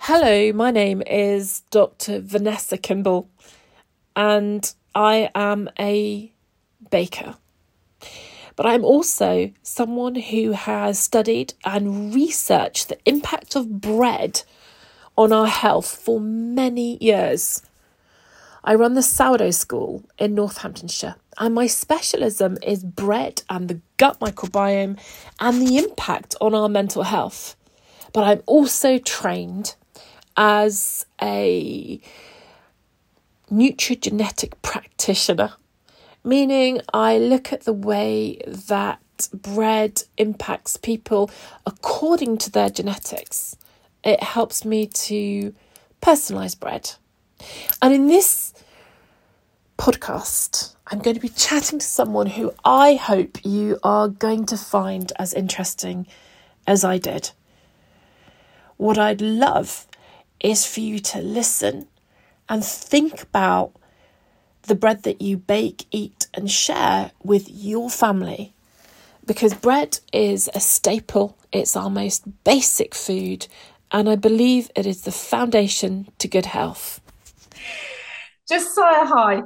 Hello, my name is Dr. Vanessa Kimball, and I am a baker. But I'm also someone who has studied and researched the impact of bread on our health for many years. I run the Sourdough School in Northamptonshire, and my specialism is bread and the gut microbiome and the impact on our mental health. But I'm also trained as a nutrigenetic practitioner, meaning I look at the way that bread impacts people according to their genetics. It helps me to personalise bread. And in this podcast, I'm going to be chatting to someone who I hope you are going to find as interesting as I did. What I'd love is for you to listen and think about the bread that you bake, eat and share with your family. Because bread is a staple, it's our most basic food, and I believe it is the foundation to good health. Josiah, hi.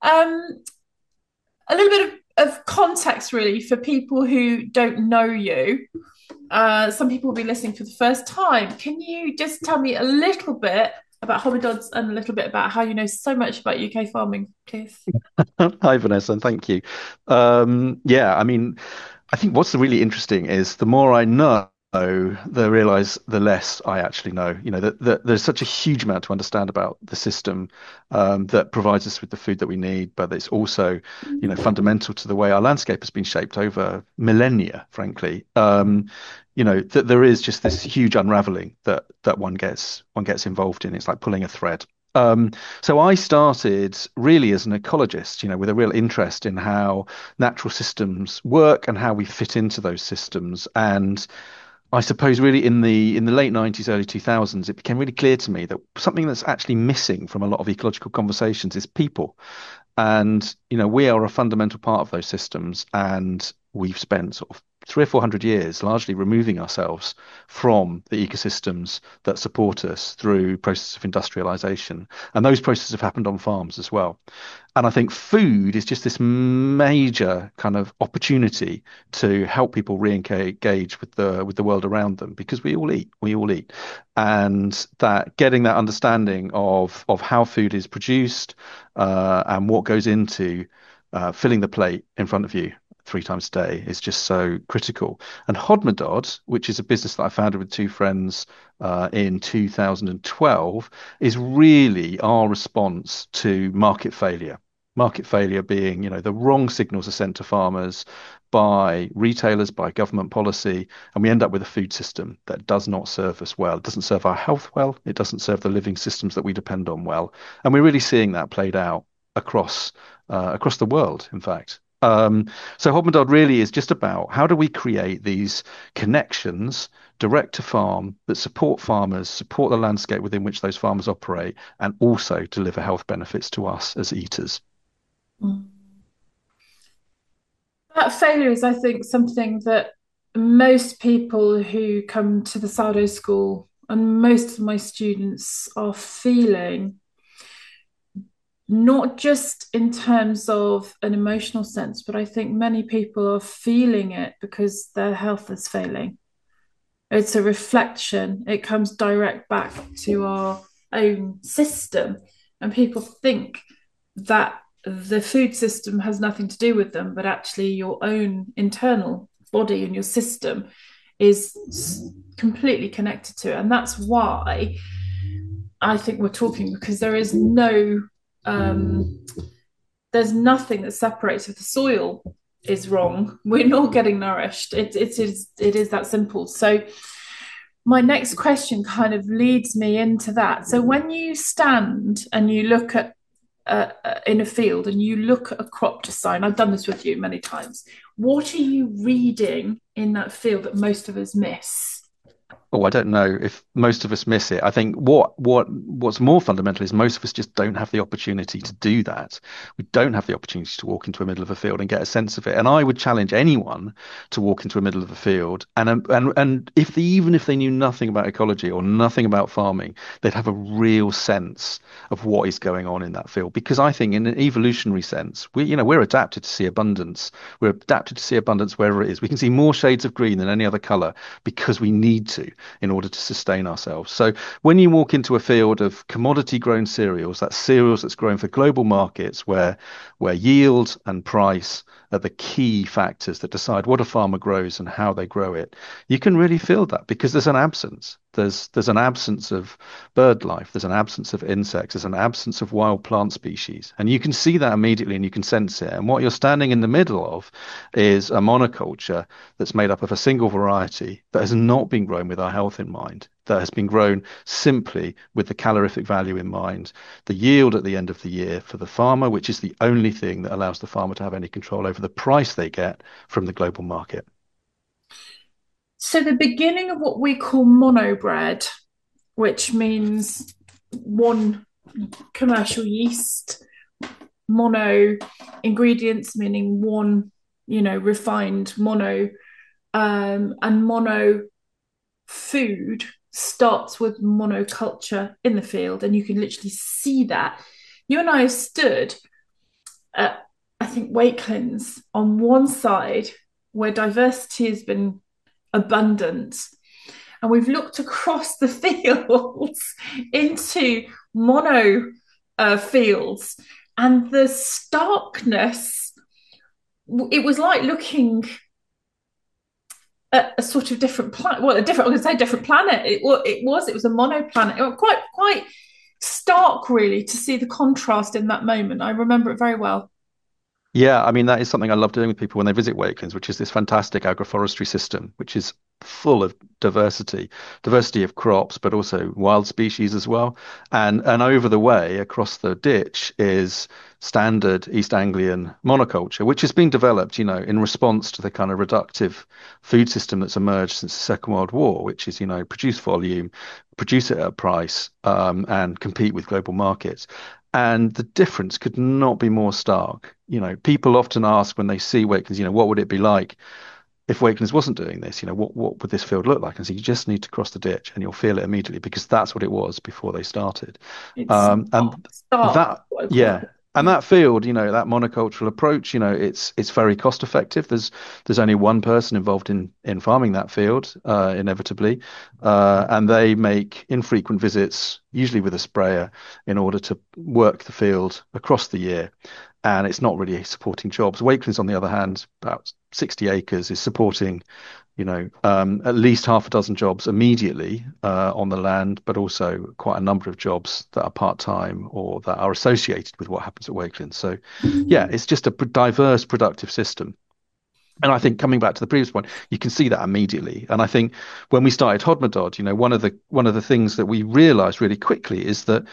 A little bit of context really for people who don't know you. Some people will be listening for the first time. Can you just tell me a little bit about Hobbidodds and a little bit about how you know so much about UK farming, please? Hi, Vanessa, and thank you. I think what's really interesting is the more I know, the less I actually know. That there's such a huge amount to understand about the system that provides us with the food that we need, but it's also, fundamental to the way our landscape has been shaped over millennia, frankly. That there is just this huge unraveling that one gets involved in. It's like pulling a thread. So I started really as an ecologist, with a real interest in how natural systems work and how we fit into those systems. And I suppose really in the late 90s, early 2000s, it became really clear to me that something that's actually missing from a lot of ecological conversations is people. And, we are a fundamental part of those systems, and we've spent sort of 300 or 400 years largely removing ourselves from the ecosystems that support us through processes of industrialization. And those processes have happened on farms as well. And I think food is just this major kind of opportunity to help people re-engage with the world around them, because we all eat, and that getting that understanding of how food is produced and what goes into filling the plate in front of you 3 times a day is just so critical. And Hodmedod, which is a business that I founded with two friends in 2012, is really our response to market failure. Market failure being, the wrong signals are sent to farmers by retailers, by government policy, and we end up with a food system that does not serve us well. It doesn't serve our health well. It doesn't serve the living systems that we depend on well. And we're really seeing that played out across the world, in fact. So Hodmedod really is just about how do we create these connections direct to farm that support farmers, support the landscape within which those farmers operate, and also deliver health benefits to us as eaters. Mm. That failure is, I think, something that most people who come to the Sourdough School and most of my students are feeling, not just in terms of an emotional sense, but I think many people are feeling it because their health is failing. It's a reflection, it comes direct back to our own system. And people think that the food system has nothing to do with them, but actually, your own internal body and your system is completely connected to it. And that's why I think we're talking, because um, there's nothing that separates. If the soil is wrong, we're not getting nourished. It is that simple. So my next question kind of leads me into that. So when you stand and you look at in a field and you look at a crop to sow, and I've done this with you many times, what are you reading in that field that most of us miss? Oh, I don't know if most of us miss it. I think what's more fundamental is most of us just don't have the opportunity to do that. We don't have the opportunity to walk into a middle of a field and get a sense of it. And I would challenge anyone to walk into a middle of a field and if even if they knew nothing about ecology or nothing about farming, they'd have a real sense of what is going on in that field. Because I think in an evolutionary sense, we're adapted to see abundance. We're adapted to see abundance wherever it is. We can see more shades of green than any other color because we need to in order to sustain ourselves. So when you walk into a field of commodity grown cereals, that's cereals that's grown for global markets where yield and price are the key factors that decide what a farmer grows and how they grow it, you can really feel that because there's an absence. There's an absence of bird life, there's an absence of insects, there's an absence of wild plant species. And you can see that immediately and you can sense it. And what you're standing in the middle of is a monoculture that's made up of a single variety that has not been grown with our health in mind, that has been grown simply with the calorific value in mind, the yield at the end of the year for the farmer, which is the only thing that allows the farmer to have any control over the price they get from the global market. So the beginning of what we call monobread, which means one commercial yeast, mono ingredients, meaning one, refined mono, and mono food starts with monoculture in the field, and you can literally see that. You and I have stood at, I think, Wakelands on one side where diversity has been abundant, and we've looked across the fields into mono fields, and the starkness, it was like looking at a sort of different planet. Well, I'm going to say different planet. It was a mono planet. It was quite stark, really, to see the contrast in that moment. I remember it very well. Yeah, I mean, that is something I love doing with people when they visit Wakelands, which is this fantastic agroforestry system, which is full of diversity of crops, but also wild species as well. And over the way, across the ditch, is standard East Anglian monoculture, which has been developed, in response to the kind of reductive food system that's emerged since the Second World War, which is, produce volume, produce it at a price, and compete with global markets. And the difference could not be more stark. People often ask when they see Wakelands, what would it be like if Wakelands wasn't doing this? What would this field look like? And so you just need to cross the ditch and you'll feel it immediately because that's what it was before they started. It's And stark, that, what I call yeah. it. And Yeah. that field, that monocultural approach, it's very cost effective. There's only one person involved in farming that field, inevitably, and they make infrequent visits, usually with a sprayer, in order to work the field across the year. And it's not really supporting jobs. Wakelands, on the other hand, about 60 acres, is supporting at least half a dozen jobs immediately on the land, but also quite a number of jobs that are part-time or that are associated with what happens at Wakeland. So, yeah, it's just a diverse, productive system. And I think coming back to the previous point, you can see that immediately. And I think when we started Hodmedod, one of the things that we realized really quickly is that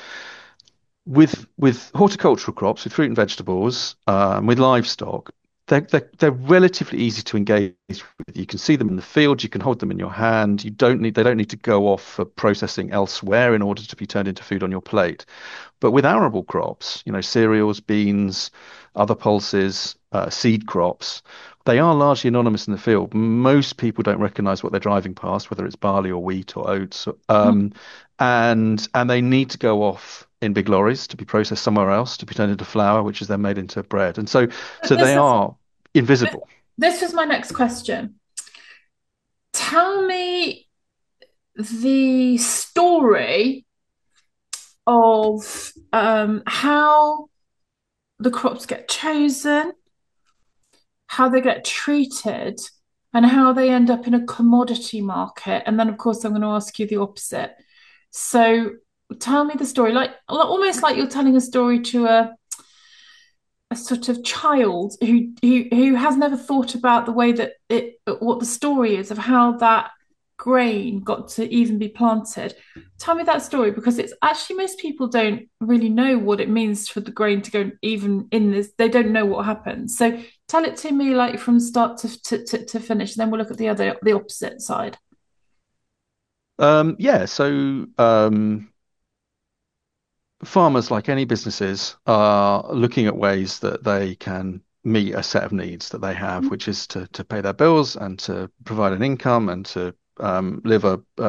with horticultural crops, with fruit and vegetables, with livestock, they're relatively easy to engage with. You can see them in the field, you can hold them in your hand. They don't need to go off for processing elsewhere in order to be turned into food on your plate. But with arable crops, cereals, beans, other pulses, seed crops, they are largely anonymous in the field. Most people don't recognize what they're driving past, whether it's barley or wheat or oats. And they need to go off in big lorries to be processed somewhere else to be turned into flour, which is then made into bread. And so This they is are invisible. this was my next question. Tell me the story of how the crops get chosen, how they get treated, and how they end up in a commodity market. And then, of course, I'm going to ask you the opposite. So, tell me the story, like almost like you're telling a story to a sort of child who has never thought about the way that what the story is of how that grain got to even be planted. Tell me that story because it's actually most people don't really know what it means for the grain to go even in this. They don't know what happens. So tell it to me like from start to finish, and then we'll look at the opposite side. Yeah, so farmers, like any businesses, are looking at ways that they can meet a set of needs that they have, which is to pay their bills and to provide an income and to live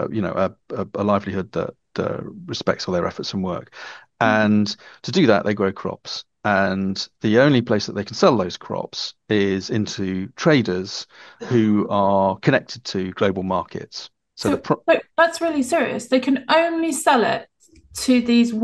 a livelihood that respects all their efforts and work. And to do that, they grow crops. And the only place that they can sell those crops is into traders who are connected to global markets. So the So, pro so that's really serious. They can only sell it to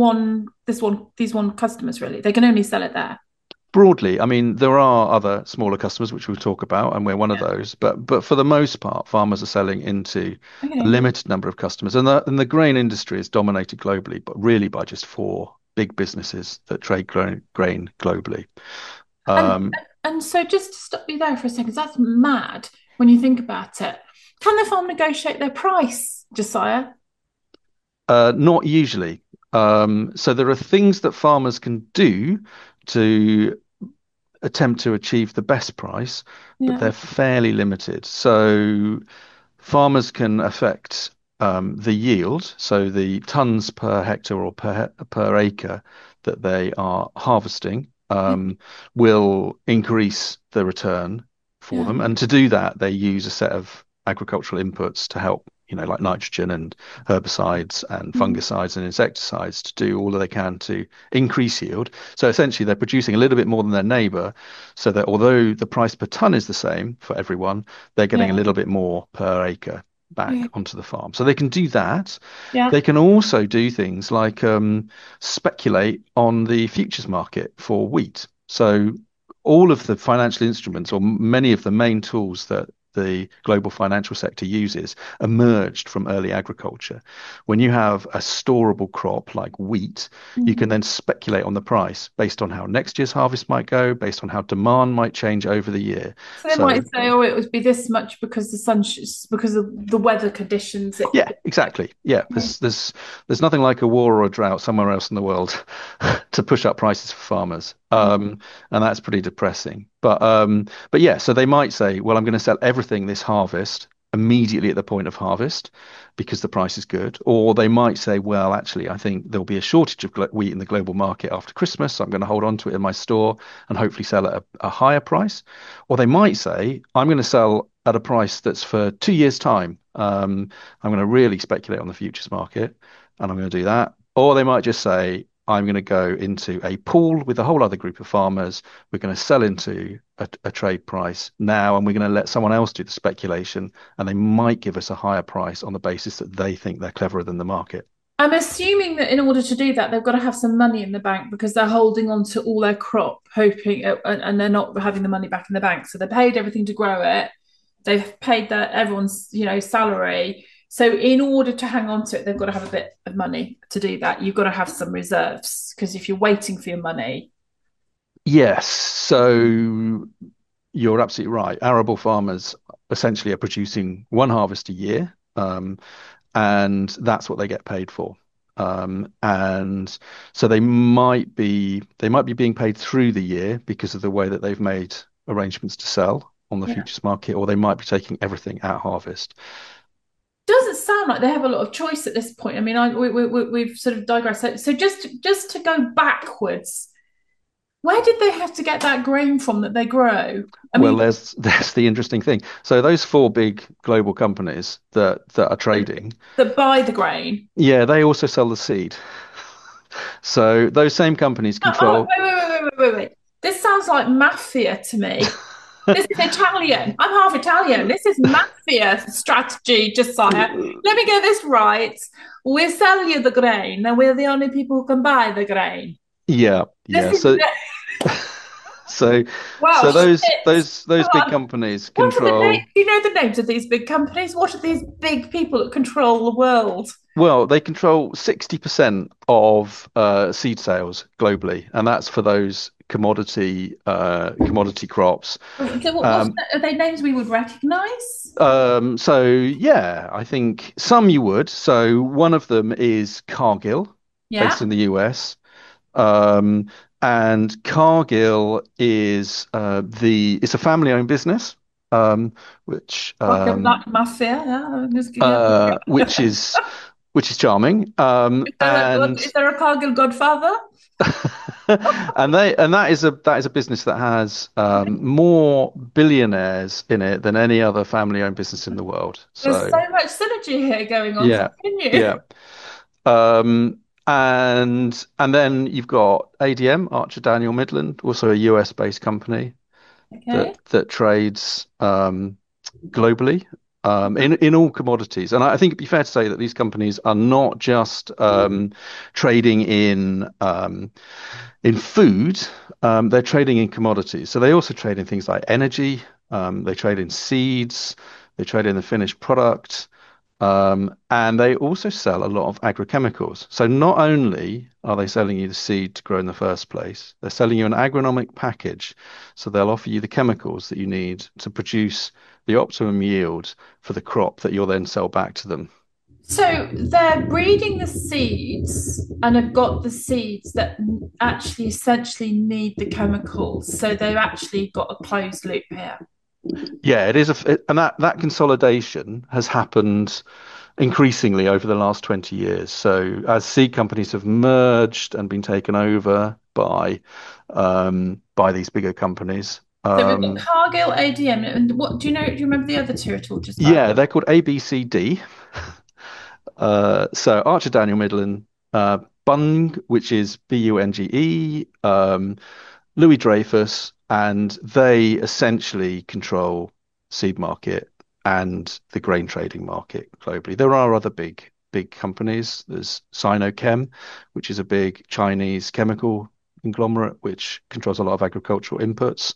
these one customers. Really, they can only sell it there. Broadly, I mean, there are other smaller customers which we'll talk about, and we're one of those. But for the most part, farmers are selling into a Okay. limited number of customers, and the grain industry is dominated globally, but really by just four big businesses that trade grain globally. And Um, and so just to stop you there for a second, that's mad when you think about it. Can the farm negotiate their price, Josiah? Not usually. So there are things that farmers can do to attempt to achieve the best price, but Yeah. they're fairly limited. So farmers can affect the yield, so the tons per hectare or per acre that they are harvesting will increase the return for Yeah. them. And to do that, they use a set of agricultural inputs to help, like nitrogen and herbicides and Mm. fungicides and insecticides to do all that they can to increase yield. So essentially, they're producing a little bit more than their neighbor, so that although the price per ton is the same for everyone, they're getting a Yeah. little bit more per acre back Yeah. onto the farm. So they can do that. Yeah. They can also do things like speculate on the futures market for wheat. So all of the financial instruments, or many of the main tools that the global financial sector uses, emerged from early agriculture. When you have a storable crop like wheat, you can Mm. then speculate on the price based on how next year's harvest might go, based on how demand might change over the year. So they So might say, "Oh, it would be this much because because of the weather conditions." yeah, exactly. Yeah, there's nothing like a war or a drought somewhere else in the world to push up prices for farmers, and that's pretty depressing. But yeah, so they might say, well, I'm going to sell everything this harvest immediately at the point of harvest because the price is good, or they might say, well, actually, I think there'll be a shortage of wheat in the global market after Christmas, so I'm going to hold on to it in my store and hopefully sell at a higher price. Or they might say, I'm going to sell at a price that's for 2 years' time. I'm going to really speculate on the futures market and I'm going to do that. Or they might just say, I'm going to go into a pool with a whole other group of farmers. We're going to sell into a trade price now, and we're going to let someone else do the speculation, and they might give us a higher price on the basis that they think they're cleverer than the market. I'm assuming that in order to do that, they've got to have some money in the bank because they're holding on to all their crop, hoping, and they're not having the money back in the bank. So they paid everything to grow it. They've paid everyone's, salary. So in order to hang on to it, they've got to have a bit of money to do that. You've got to have some reserves because if you're waiting for your money, Yes, so you're absolutely right. Arable farmers essentially are producing one harvest a year, and that's what they get paid for. And so they might be being paid through the year because of the way that they've made arrangements to sell on the yeah, futures market, or they might be taking everything at harvest. doesn't sound like they have a lot of choice at this point. I mean, we've sort of digressed. So just to go backwards, where did they have to get that grain from that they grow? I Well, mean, there's the interesting thing. So those four big global companies that are trading, that buy the grain. yeah, they also sell the seed. So those same companies Oh, control. wait. This sounds like mafia to me. This is Italian. I'm half Italian. This is mafia strategy, Josiah. Let me get this right. We sell you the grain, and we're the only people who can buy the grain. Yeah, This yeah. is So wow, so shit. those Come big on. companies What are the names? control. Do you know the names of these big companies? What are these big people that control the world? Well, they control 60% of seed sales globally, and that's for those commodity crops. So Um, are they names we would recognise? so yeah, I think some you would. So one of them is Cargill, based Yeah. in the US. And Cargill is it's a family-owned business. which Like a black mafia, yeah. Yeah. uh, which is which is charming. Is And there a Cargill Godfather? and that is a business that has more billionaires in it than any other family-owned business in the world. There's So so much synergy here going on. yeah, Continue. yeah. And then you've got ADM, Archer Daniel Midland, also a US based company Okay. that trades globally in all commodities. And I think it'd be fair to say that these companies are not just trading in food, they're trading in commodities. So they also trade in things like energy, they trade in seeds, they trade in the finished product. And they also sell a lot of agrochemicals. So not only are they selling you the seed to grow in the first place, they're selling you an agronomic package. So they'll offer you the chemicals that you need to produce the optimum yield for the crop that you'll then sell back to them. So they're breeding the seeds and have got the seeds that actually essentially need the chemicals. So they've actually got a closed loop here. Yeah, and that consolidation has happened increasingly over the last 20 years. So as seed companies have merged and been taken over by these bigger companies. So we've got Cargill, ADM, and what do you know? Do you remember the other two at all? Just like Yeah, they're called ABCD. So Archer Daniel Midland, Bunge, which is Bunge, Louis Dreyfus, and they essentially control seed market and the grain trading market globally. There are other big companies. There's Sinochem, which is a big Chinese chemical conglomerate which controls a lot of agricultural inputs.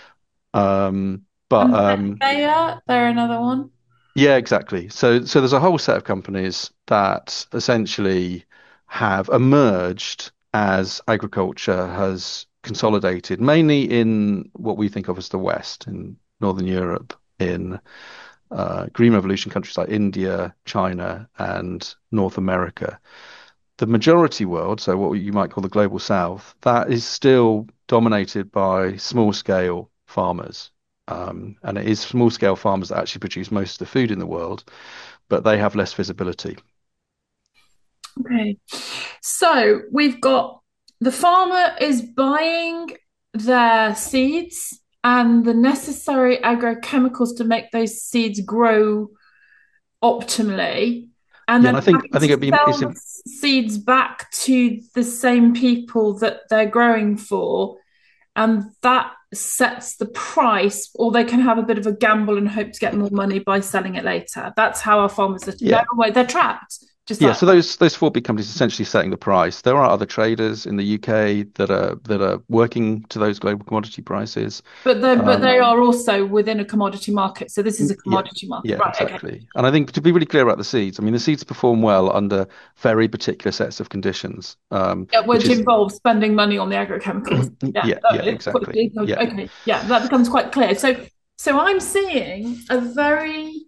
But and they're another one. Yeah, exactly. So there's a whole set of companies that essentially have emerged as agriculture has consolidated, mainly in what we think of as the West, in Northern Europe, in Green Revolution countries like India, China, and North America. The majority world, so what you might call the global South, that is still dominated by small scale farmers. And it is small scale farmers that actually produce most of the food in the world, but they have less visibility. Okay. So we've got the farmer is buying their seeds and the necessary agrochemicals to make those seeds grow optimally, and Yeah, then and I think having to it'd be sell it's the seeds back to the same people that they're growing for, and that sets the price, or they can have a bit of a gamble and hope to get more money by selling it later. That's how our farmers are. No yeah. way, they're trapped. Just Yeah, like so those four big companies essentially setting the price. There are other traders in the UK that are working to those global commodity prices. but Um, they are also within a commodity market. So this is a yeah, commodity market, yeah, right? Okay. exactly. And I think to be really clear about the seeds, I mean the seeds perform well under very particular sets of conditions, Yeah, which which is involves spending money on the agrochemicals. Yeah, yeah, yeah, exactly. Yeah. okay. Yeah, that becomes quite clear. So I'm seeing a very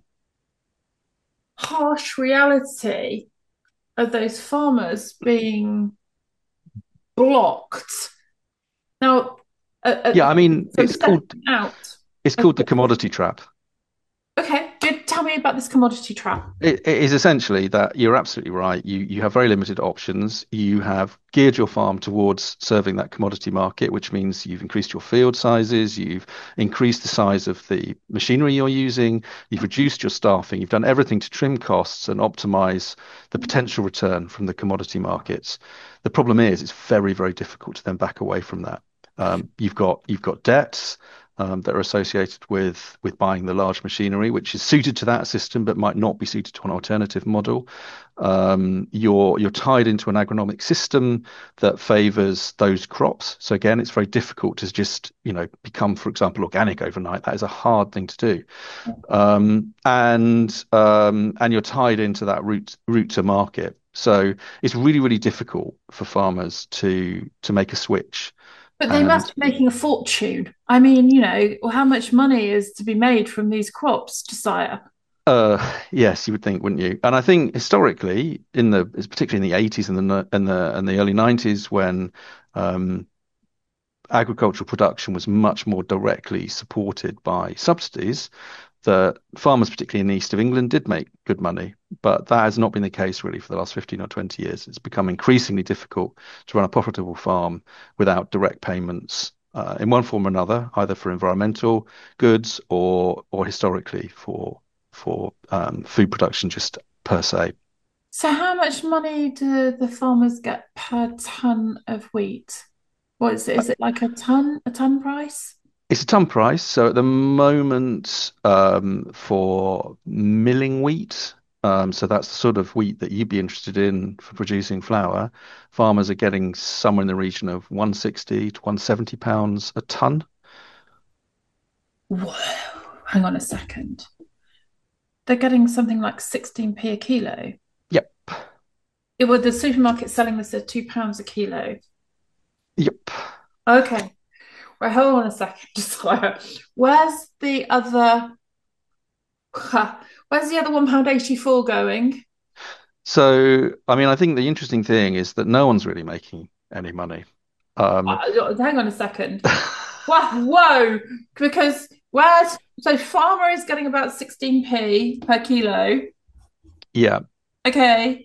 harsh reality of those farmers being blocked now, Yeah, I mean from stepping out. it's called the commodity trap. Okay, tell me about this commodity trap. It is essentially that you're absolutely right. You have very limited options. You have geared your farm towards serving that commodity market, which means you've increased your field sizes, you've increased the size of the machinery you're using, you've reduced your staffing, you've done everything to trim costs and optimize the potential return from the commodity markets. The problem is it's very, very difficult to then back away from that. You've got debts that are associated with buying the large machinery, which is suited to that system but might not be suited to an alternative model. You're tied into an agronomic system that favors those crops. So again, it's very difficult to just become, for example, organic overnight. That is a hard thing to do, and you're tied into that route to market. So it's really, really difficult for farmers to make a switch. But they And must be making a fortune. I mean, how much money is to be made from these crops, Josiah? yes, you would think, wouldn't you? And I think historically, particularly in the 80s and the early 90s, when agricultural production was much more directly supported by subsidies, that farmers, particularly in the east of England, did make good money. But that has not been the case really for the last 15 or 20 years. It's become increasingly difficult to run a profitable farm without direct payments in one form or another, either for environmental goods or historically for food production just per se. So how much money do the farmers get per ton of wheat? What is it? Is it like a ton price? It's a ton price. So at the moment, for milling wheat, so that's the sort of wheat that you'd be interested in for producing flour, farmers are getting somewhere in the region of 160 to 170 pounds a ton. Whoa, hang on a second. They're getting something like 16p a kilo. Yep, It was the supermarket selling this at £2 a kilo. yep. Okay. Right, hold on a second. Just where's the other where's the other £1.84 going? So, I mean, I think the interesting thing is that no one's really making any money. Um, Hang on a second. Whoa, because where's so farmer is getting about 16p per kilo. yeah. Okay.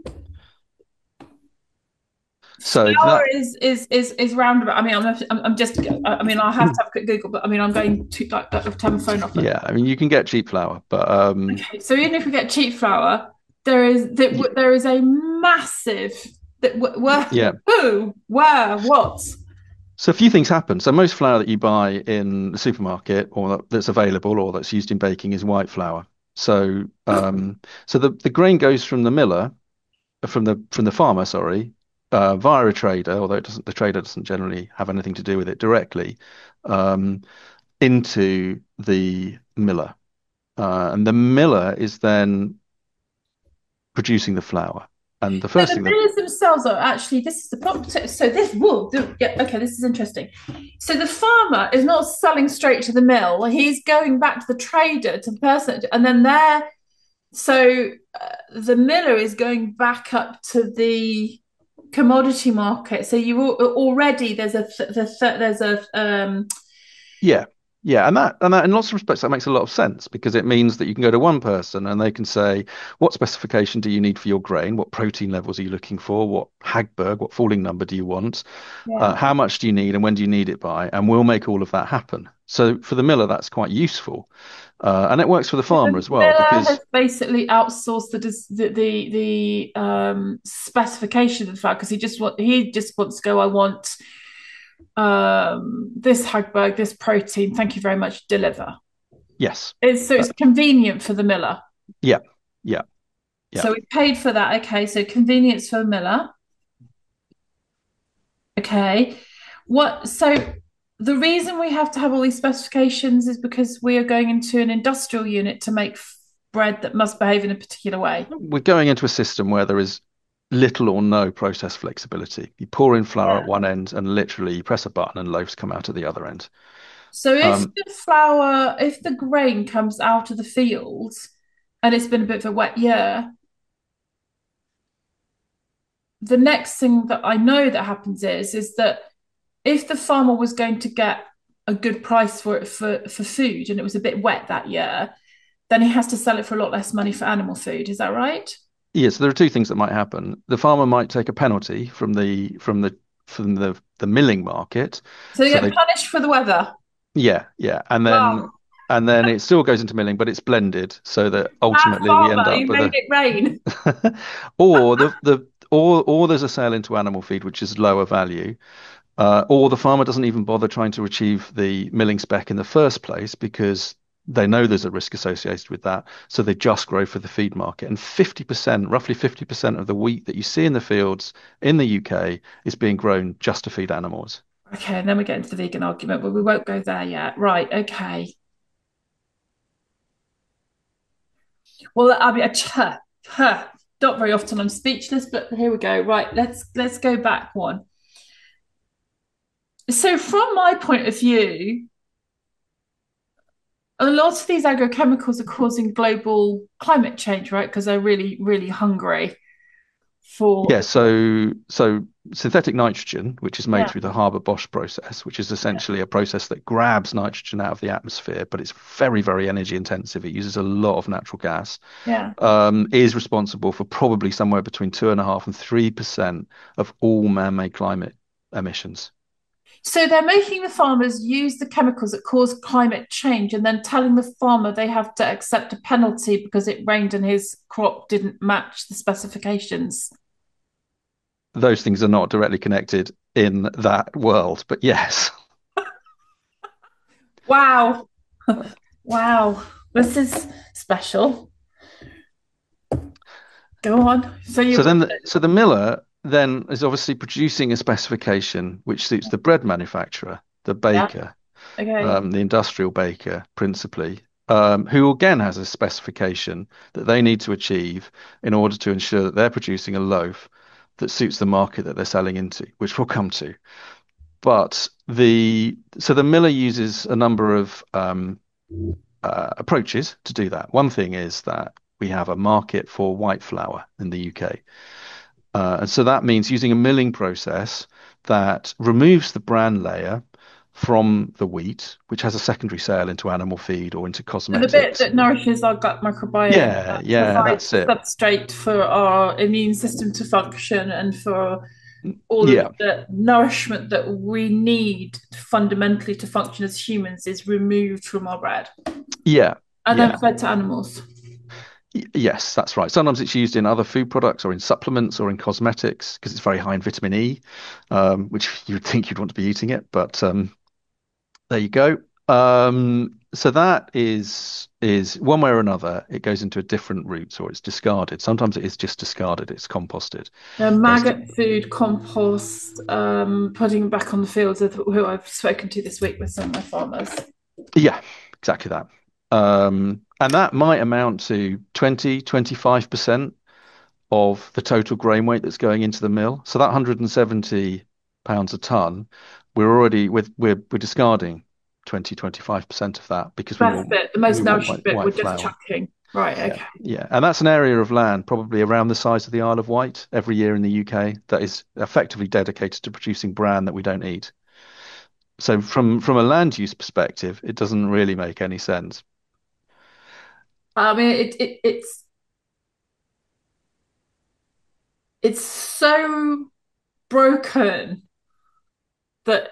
So Flour that, is roundabout. I mean, I'm just. I mean, I'll have to have a quick Google, but I mean, I'm going to like turn my phone off. yeah, I mean, you can get cheap flour, but Okay, so even if we get cheap flour, y there is a massive that where yeah. who where what. So a few things happen. So most flour that you buy in the supermarket or that's available or that's used in baking is white flour. So so the grain goes from the miller, from the farmer, sorry, via a trader, although the trader doesn't generally have anything to do with it directly, um, into the miller. And the miller is then producing the flour. And the So first the thing that millers themselves are actually this is the problem. So this wool, yeah, okay, this is interesting. So the farmer is not selling straight to the mill; he's going back to the trader, to the person, and then there. So the miller is going back up to the commodity market. So you already there's a Yeah. Yeah, and that in lots of respects that makes a lot of sense because it means that you can go to one person and they can say, what specification do you need for your grain? What protein levels are you looking for? What Hagberg, what falling number do you want? yeah. How much do you need and when do you need it by? And we'll make all of that happen. So for the miller, that's quite useful. And it works for the farmer The as well miller because has basically outsourced the specification of the fact because he just wants to go. I want this Hagberg, this protein. Thank you very much. Deliver. yes, It's convenient for the miller. yeah, yeah, yeah. So we paid for that. Okay, so convenience for the miller. Okay. So the reason we have to have all these specifications is because we are going into an industrial unit to make bread that must behave in a particular way. We're going into a system where there is little or no process flexibility. You pour in flour at Yeah. one end and literally you press a button and loaves come out at the other end. So Um, if the grain comes out of the fields and it's been a bit of a wet year, the next thing that I know that happens is that if the farmer was going to get a good price for it for food and it was a bit wet that year, then he has to sell it for a lot less money for animal food. Is that right? yeah, so there are two things that might happen. The farmer might take a penalty from the milling market. So they So get they punished for the weather. yeah, yeah. And then Wow. and then it still goes into milling, but it's blended so that Bad ultimately we end farmer, up you with made a it rain. or or there's a sale into animal feed which is lower value. Or the farmer doesn't even bother trying to achieve the milling spec in the first place because they know there's a risk associated with that. So they just grow for the feed market. And 50%, roughly 50% of the wheat that you see in the fields in the UK is being grown just to feed animals. Okay, and then we get into the vegan argument, but we won't go there yet. Right, okay. Well, I mean, not very often I'm speechless, but here we go. Right, let's go back one. So, from my point of view, a lot of these agrochemicals are causing global climate change, right? Because they're really, really hungry for. Yeah, so synthetic nitrogen, which is made Yeah, through the Haber-Bosch process, which is yeah, essentially a process that grabs nitrogen out of the atmosphere, but it's very, very energy intensive. It uses a lot of natural gas, yeah. is responsible for probably somewhere between 2.5% and 3% of all man-made climate emissions. So they're making the farmers use the chemicals that cause climate change and then telling the farmer they have to accept a penalty because it rained and his crop didn't match the specifications. Those things are not directly connected in that world, but yes. Wow. Wow. This is special. Go on. So So you, then, so the miller then is obviously producing a specification which suits the bread manufacturer, the yeah, baker, okay. the industrial baker principally, who again has a specification that they need to achieve in order to ensure that they're producing a loaf that suits the market that they're selling into, which we'll come to. But the miller uses a number of approaches to do that. One thing is that we have a market for white flour in the UK. And so that means using a milling process that removes the bran layer from the wheat, which has a secondary sale into animal feed or into So the bit cosmetics. that nourishes our gut microbiome, Yeah, that yeah, provides that's the it. substrate for our immune system to function and for all of Yeah, the nourishment that we need fundamentally to function as humans is removed from our bread yeah, and then yeah. fed to animals. Yes, that's right. Sometimes it's used in other food products or in supplements or in cosmetics because it's very high in vitamin E, which you'd think you'd want to be eating it, but there you go. So that is one way or another, it goes into a different route or it's discarded. Sometimes it is just discarded, it's composted. The Goes to, maggot food, compost, putting back on the fields of who I've spoken to this week with some of my farmers. yeah, exactly that. And that might amount to 25% of the total grain weight that's going into the mill. So that 170 pounds a ton, we're discarding 25% of that because Best bit, the most we want nourishing white, bit, we're white just flour. chucking. Right, Yeah, okay. yeah. And that's an area of land probably around the size of the Isle of Wight every year in the UK that is effectively dedicated to producing bran that we don't eat. So from a land use perspective, it doesn't really make any sense. I mean, it's so broken that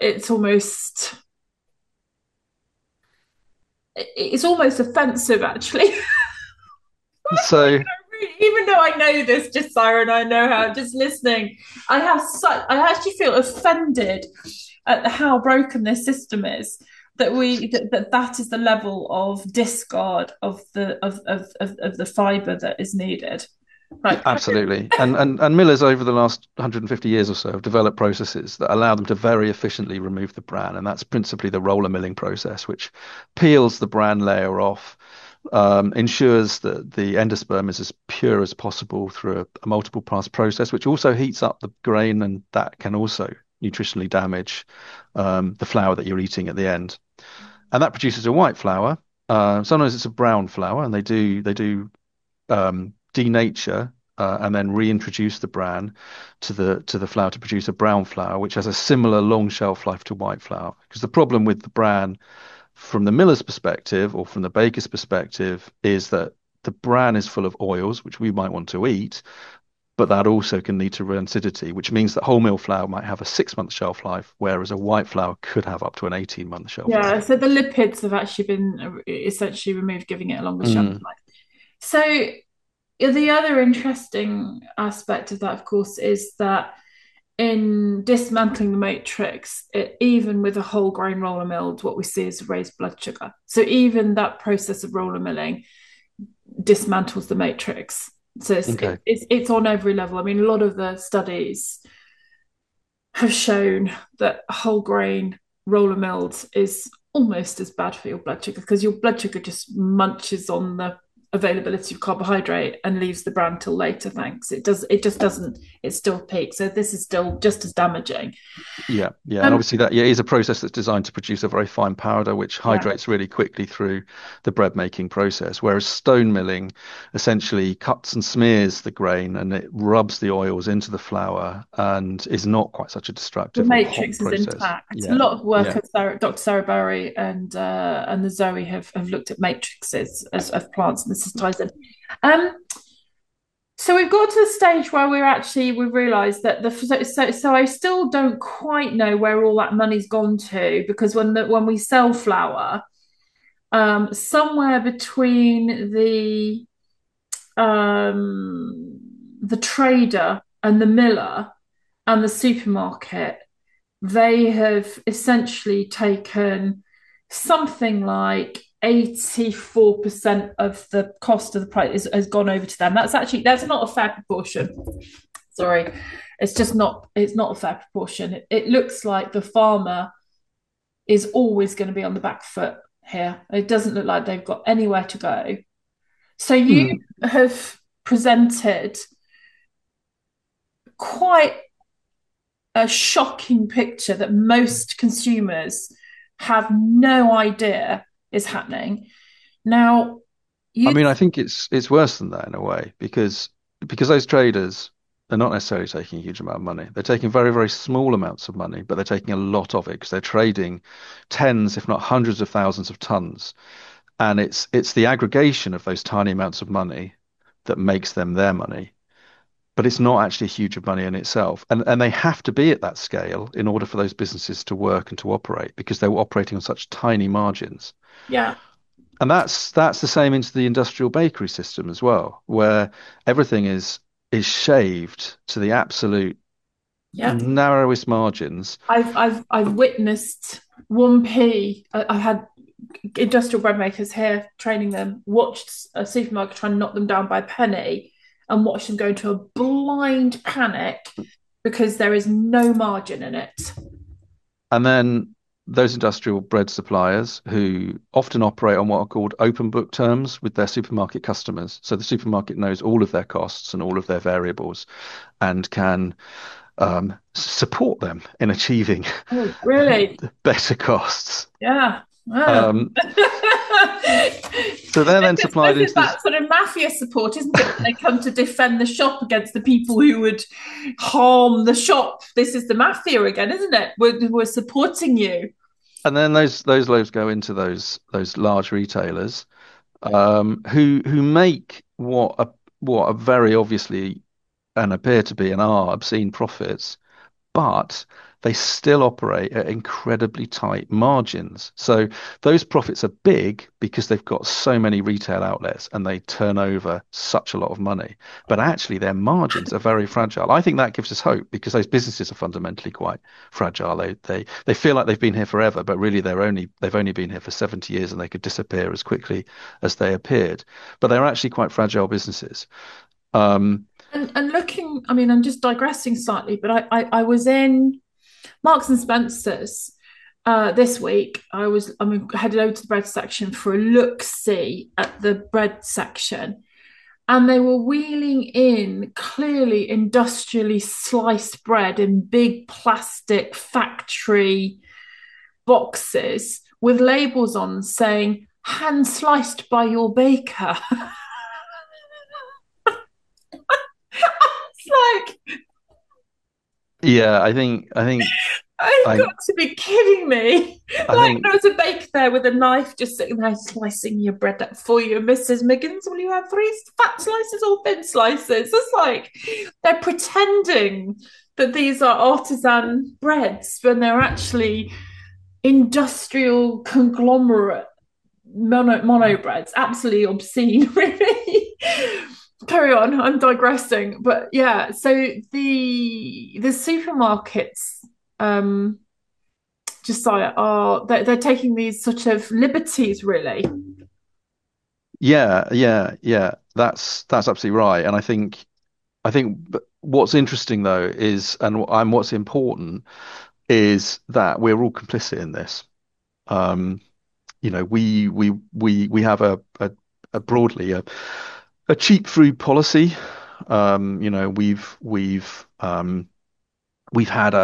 it's almost offensive actually. So Even though I know this, just Siren, I know how. Just listening, I actually feel offended at how broken this system is. That is the level of discard of the fibre that is needed. Like, absolutely. And millers over the last 150 years or so have developed processes that allow them to very efficiently remove the bran. And that's principally the roller milling process, which peels the bran layer off, ensures that the endosperm is as pure as possible through a multiple pass process, which also heats up the grain and that can also nutritionally damage the flour that you're eating at the end. And that produces a white flour. Sometimes it's a brown flour, and they do denature and then reintroduce the bran to the flour to produce a brown flour, which has a similar long shelf life to white flour. Because the problem with the bran, from the miller's perspective or from the baker's perspective, is that the bran is full of oils, which we might want to eat, but that also can lead to rancidity, which means that wholemeal flour might have a 6 month shelf life, whereas a white flour could have up to an 18-month shelf yeah, life. so the lipids have actually been essentially removed, giving it a longer shelf Mm, life. So the other interesting aspect of that, of course, is that in dismantling the matrix, even with a whole grain roller milled, what we see is raised blood sugar. So even that process of roller milling dismantles the matrix. So okay. it's on every level. I mean, a lot of the studies have shown that whole grain roller milled is almost as bad for your blood sugar because your blood sugar just munches on availability of carbohydrate and leaves the brand till later. Thanks. It just doesn't. It still peaks. So this is still just as damaging. Yeah, yeah, and Um, obviously that is a process that's designed to produce a very fine powder, which yeah. hydrates really quickly through the bread making process. Whereas stone milling essentially cuts and smears the grain and it rubs the oils into the flour and is not quite such a The destructive or hot matrix is process. intact. A Yeah, lot of work yeah. of Dr. Sarah Barry and the Zoe have looked at matrices as, of plants, and this ties in. Um, so we've got to the stage where we've realised that so I still don't quite know where all that money's gone to, because when we sell flour, somewhere between um, the trader and the miller and the supermarket, they have essentially taken something like 84% of the cost of the price has gone over to them. That's not a fair proportion. Sorry. It's not a fair proportion. It looks like the farmer is always going to be on the back foot here. It doesn't look like they've got anywhere to go. So you Mm. have presented quite a shocking picture that most consumers have no idea is happening. Now, I you, mean, I think it's worse than that in a way because those traders are not necessarily taking a huge amount of money. They're taking very, very small amounts of money, but they're taking a lot of it because they're trading tens, if not hundreds of thousands of tons. And it's the aggregation of those tiny amounts of money that makes them their money. But it's not actually a huge of money in itself. And they have to be at that scale in order for those businesses to work and to operate because they're operating on such tiny margins. yeah, And that's the same into the industrial bakery system as well, where everything is shaved to the absolute yeah. narrowest margins. I've witnessed 1p. I've had industrial bread makers here training them, watched a supermarket try and knock them down by a penny, and watched them go into a blind panic because there is no margin in it. And then those industrial bread suppliers who often operate on what are called open book terms with their supermarket customers. So the supermarket knows all of their costs and all of their variables and can support them in achieving Oh, really? better costs. Yeah. Oh. Um, so they're then supplied This is into this. that sort of mafia support, isn't it? They come to defend the shop against the people who would harm the shop. This is the mafia again, isn't it? We're supporting you. And then those loaves go into those large retailers who make what are very obviously and appear to be and are obscene profits, but they still operate at incredibly tight margins. So those profits are big because they've got so many retail outlets and they turn over such a lot of money. But actually, their margins are very fragile. I think that gives us hope because those businesses are fundamentally quite fragile. They feel like they've been here forever, but really they've only been here for 70 years and they could disappear as quickly as they appeared. But they're actually quite fragile businesses. Um, And looking, I mean, I'm just digressing slightly, but I was in Marks and Spencer's this week. I'm headed over to the bread section for a look see at the bread section, and they were wheeling in clearly industrially sliced bread in big plastic factory boxes with labels on saying hand sliced by your baker. It's like, yeah, I think I've I got to be kidding me. I Like think there was a baker there with a knife just sitting there slicing your bread up for you. Mrs. Miggins, will you have three fat slices or thin slices? It's like they're pretending that these are artisan breads when they're actually industrial conglomerate mono breads. Absolutely obscene, really. Carry on, I'm digressing. But yeah, so the supermarkets um Josiah are they're taking these sort of liberties, really. yeah. That's absolutely right. And I think what's interesting though is and what's important is that we're all complicit in this. Um, we have broadly a cheap food policy. You know, we've had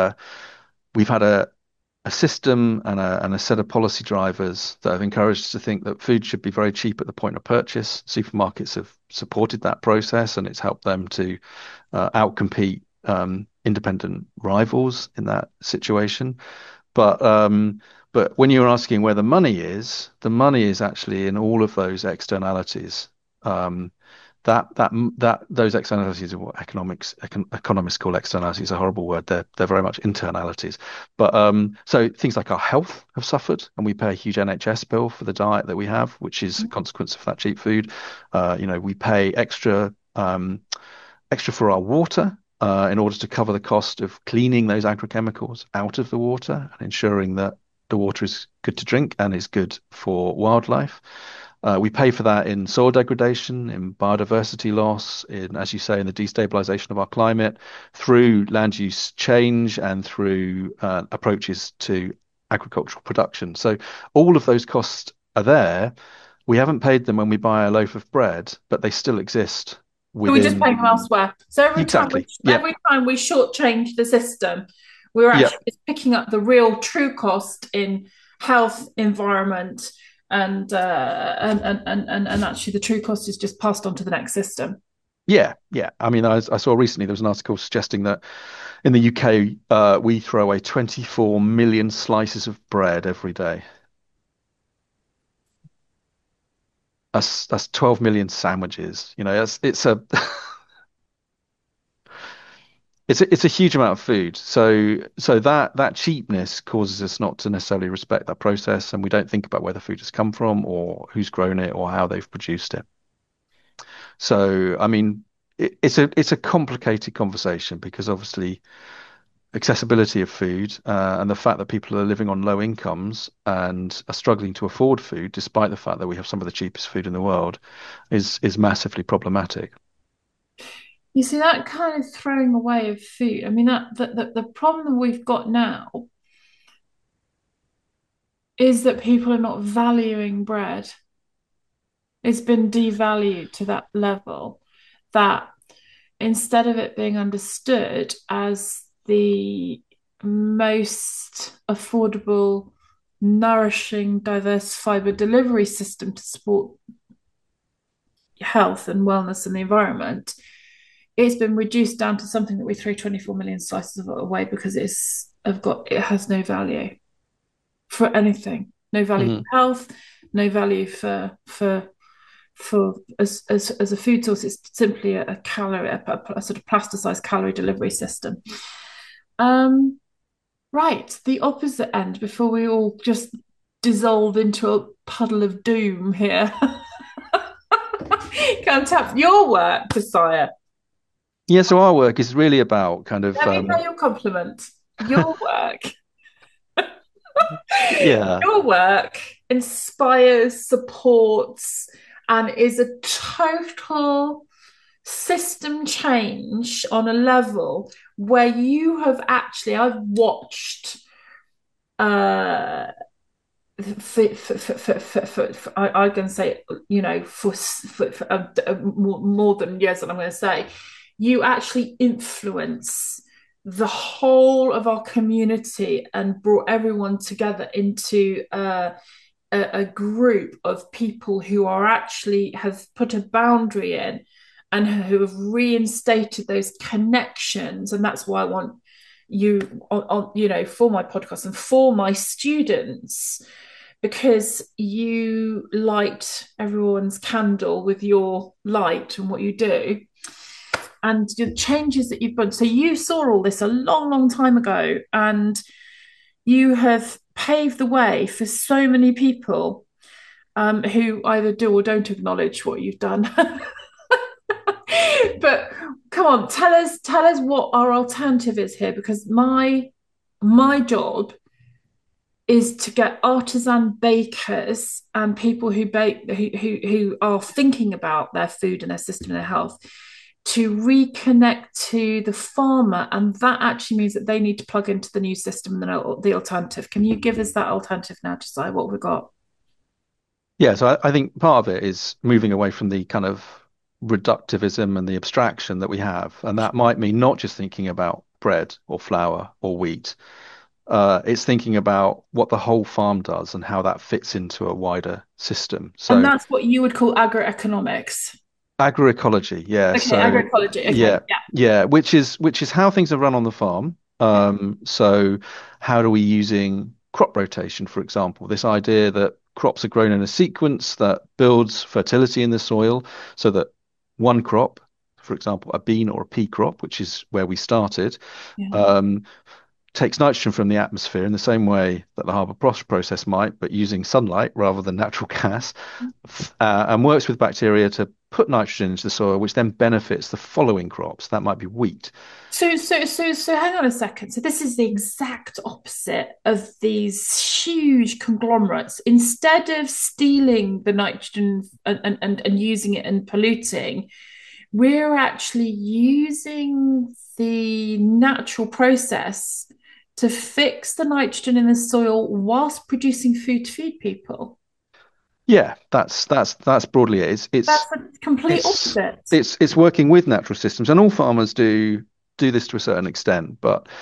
a system and a set of policy drivers that have encouraged us to think that food should be very cheap at the point of purchase. Supermarkets have supported that process, and it's helped them to outcompete independent rivals in that situation. But but when you're asking where the money is actually in all of those externalities. Um, that those externalities are what economists call externalities. A horrible word. They're very much internalities. But so things like our health have suffered, and we pay a huge NHS bill for the diet that we have, which is a consequence of that cheap food. You know, we pay extra for our water. In order to cover the cost of cleaning those agrochemicals out of the water and ensuring that the water is good to drink and is good for wildlife. We pay for that in soil degradation, in biodiversity loss, in, as you say, in the destabilization of our climate, through land use change and through approaches to agricultural production. So all of those costs are there. We haven't paid them when we buy a loaf of bread, but they still exist So we're just within. paying them elsewhere. So Exactly. Yeah. every time we shortchange the system, we're Yeah. actually just picking up the real true cost in health, environment, and actually the true cost is just passed on to the next system. Yeah, yeah. I mean, I saw recently there was an article suggesting that in the UK, we throw away 24 million slices of bread every day. That's 12 million sandwiches. You know, it's a it's a huge amount of food. So that cheapness causes us not to necessarily respect that process, and we don't think about where the food has come from or who's grown it or how they've produced it. So, I mean, it's a complicated conversation because obviously accessibility of food and the fact that people are living on low incomes and are struggling to afford food, despite the fact that we have some of the cheapest food in the world, is massively problematic. You see that kind of throwing away of food. I mean the problem we've got now is that people are not valuing bread. It's been devalued to that level that instead of it being understood as the most affordable, nourishing, diverse fiber delivery system to support health and wellness in the environment, it's been reduced down to something that we throw 24 million slices of it away because it has no value for anything, no value Hmm. for health, no value for as a food source. It's simply a calorie, a sort of plasticized calorie delivery system. Um, right, the opposite end before we all just dissolve into a puddle of doom here. Come tap your work, Josiah. Yeah, so our work is really about kind of Let me pay your compliment. Your work, yeah. your work inspires, supports, and is a total system change on a level where you have actually, I've watched uh I can say, you know, for more than years that I'm going to say, you actually influence the whole of our community and brought everyone together into a group of people who are actually have put a boundary in and who have reinstated those connections. And that's why I want you on, you know, for my podcast and for my students, because you light everyone's candle with your light and what you do and the changes that you've done. So you saw all this a long, long time ago, and you have paved the way for so many people who either do or don't acknowledge what you've done. But come on, tell us what our alternative is here, because my job is to get artisan bakers and people who bake who are thinking about their food and their system and their health to reconnect to the farmer, and that actually means that they need to plug into the new system and the alternative. Can you give us that alternative now, Josiah? What we've got? Yeah, so I think part of it is moving away from the kind of reductivism and the abstraction that we have. And that might mean not just thinking about bread or flour or wheat. It's thinking about what the whole farm does and how that fits into a wider system. And So that's what you would call agroeconomics. agroecology, yeah. Okay, So agroecology. Okay, yeah, yeah. yeah, which is how things are run on the farm. Yeah. So how do we using crop rotation, for example, this idea that crops are grown in a sequence that builds fertility in the soil so that one crop, for example, a bean or a pea crop, which is where we started, Yeah. um, takes nitrogen from the atmosphere in the same way that the Haber-Bosch process might, but using sunlight rather than natural gas, and works with bacteria to put nitrogen into the soil, which then benefits the following crops. That might be wheat. So hang on a second. So this is the exact opposite of these huge conglomerates. Instead of stealing the nitrogen and using it and polluting, we're actually using the natural process to fix the nitrogen in the soil whilst producing food to feed people. Yeah, that's broadly it. That's a complete It's opposite. it's working with natural systems, and all farmers do this to a certain extent,